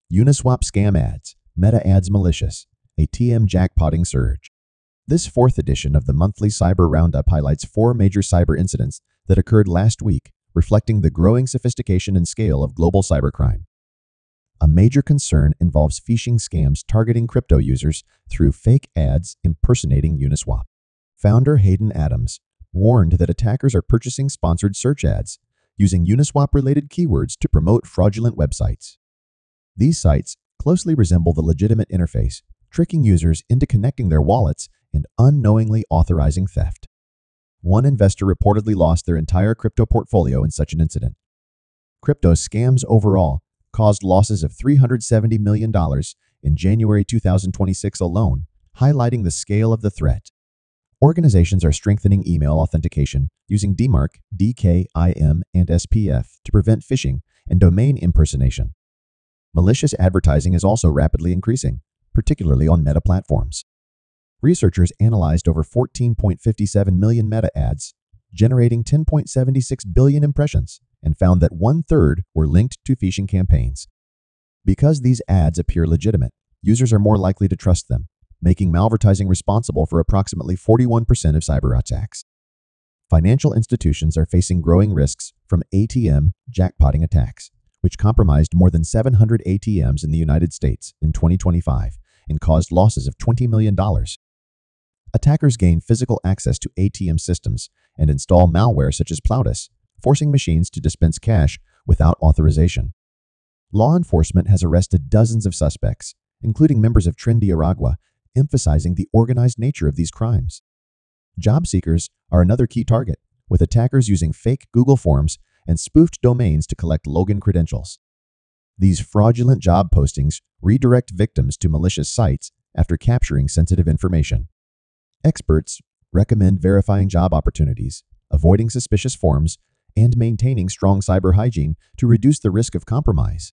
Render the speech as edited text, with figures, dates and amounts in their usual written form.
Uniswap scam ads, Meta ads malicious, ATM jackpotting surge. This fourth edition of the monthly Cyber Roundup highlights 4 major cyber incidents that occurred last week, reflecting the growing sophistication and scale of global cybercrime. A major concern involves phishing scams targeting crypto users through fake ads impersonating Uniswap. Founder Hayden Adams warned that attackers are purchasing sponsored search ads using Uniswap-related keywords to promote fraudulent websites. These sites closely resemble the legitimate interface, tricking users into connecting their wallets and unknowingly authorizing theft. One investor reportedly lost their entire crypto portfolio in such an incident. Crypto scams overall caused losses of $370 million in January 2026 alone, highlighting the scale of the threat. Organizations are strengthening email authentication using DMARC, DKIM, and SPF to prevent phishing and domain impersonation. Malicious advertising is also rapidly increasing, particularly on Meta platforms. Researchers analyzed over 14.57 million Meta ads, generating 10.76 billion impressions, and found that 1/3 were linked to phishing campaigns. Because these ads appear legitimate, users are more likely to trust them, making malvertising responsible for approximately 41% of cyber attacks. Financial institutions are facing growing risks from ATM jackpotting attacks, which compromised more than 700 ATMs in the United States in 2025 and caused losses of $20 million. Attackers gain physical access to ATM systems and install malware such as Plautus, forcing machines to dispense cash without authorization. Law enforcement has arrested dozens of suspects, including members of Trendy Aragua, emphasizing the organized nature of these crimes. Job seekers are another key target, with attackers using fake Google Forms and spoofed domains to collect login credentials. These fraudulent job postings redirect victims to malicious sites after capturing sensitive information. Experts recommend verifying job opportunities, avoiding suspicious forms, and maintaining strong cyber hygiene to reduce the risk of compromise.